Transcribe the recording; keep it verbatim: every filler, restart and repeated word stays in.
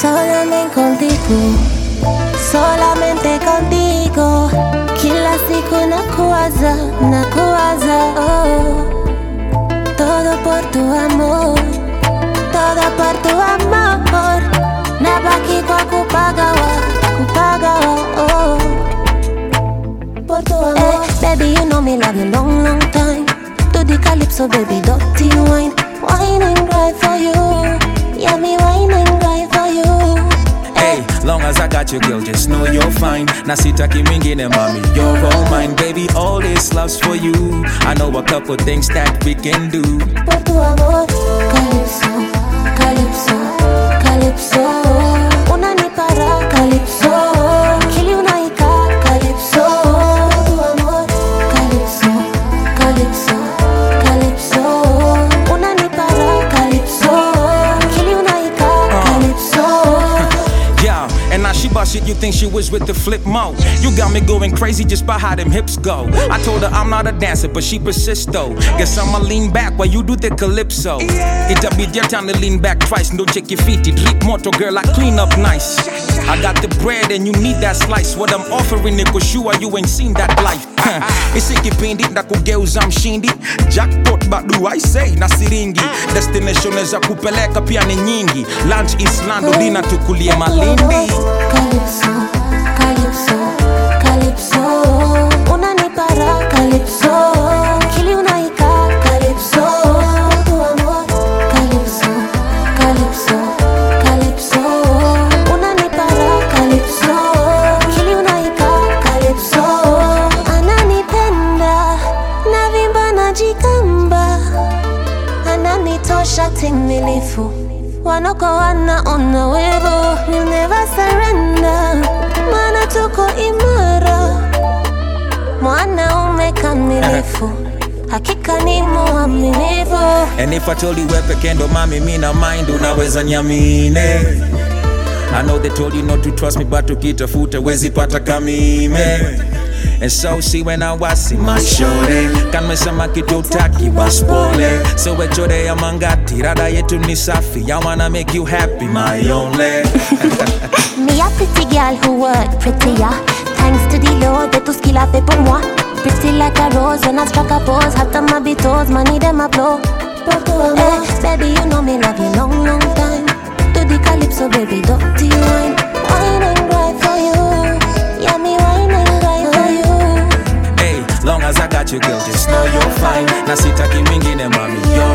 Solamente contigo, solamente contigo. Kila siku nakuwaza, nakuwaza, oh. Todo por tu amor, todo por tu amor. Nabaki kwa kupagawa, kupagawa, oh. Por tu amor. Eh, baby, you know me love you long, long time. Do the calypso, baby, dirty wine. Wine and cry for you. Yeah, me wine and cry for you. Hey, long as I got you, girl, just know you're fine. Na sitaki mingine, mommy, you're all mine. Baby, all this love's for you. I know a couple things that we can do. Por tu amor, calypso, calypso, calypso. Unanipara, calypso. Kili unaika, calypso. Por tu amor, calypso, calypso, calypso. Unanipara, calypso. Kili unaika, calypso. Yeah, and now she bust it, you think she was with the flip mode. You got me going crazy just by how them hips go. I told her I'm not a dancer, but she persists though. Guess I'ma lean back while you do the calypso. It'll be their time to lean back twice. Don't check your feet, it drip moto, girl, I clean up nice. I got the bread and you need that slice. What I'm offering it, cause you you ain't seen that life. Isikipindi na kugeuza mshindi. Jackpot badu I say na siringi. Destination za kupeleka pia ni nyingi. Lunch Islando, dina tukulie Malindi. Calypso, calypso, calypso. Unanipara, calypso. Kili unaika, calypso. Tu amor, calypso, calypso, calypso. Unanipara, calypso. Kili unaika, calypso. Ananipenda, navimba najikamba. Ananitosha timilifu. Wanoko wanaona wevo. We'll never surrender. Mana tuko imara. Mwanaume kamilifu. Hakika ni muaminifu. And if I told you we're pekendo, mami, mina mind, unaweza nyamine. I know they told you not to trust me, but ukitafuta wezi pata kamime. And so see when I was in my shore, kan mesema kitu utaki waspole. So we chore ya mangati, rada yetu ni safi. I wanna make you happy, my only. Me a pretty girl who work prettier. Thanks to the Lord that tout ce qu'il a fait pour moi. Pretty like a rose when I struck a pose. Hot on my toes, money them a blow. Eh, baby, you know me love you long, long time. Do the calypso, baby, dirty wine. Wine and cry for you. Yeah, me wine and cry for you. Hey, long as I got you, girl, just know you're fine. Na sitaki mingine, mommy, you're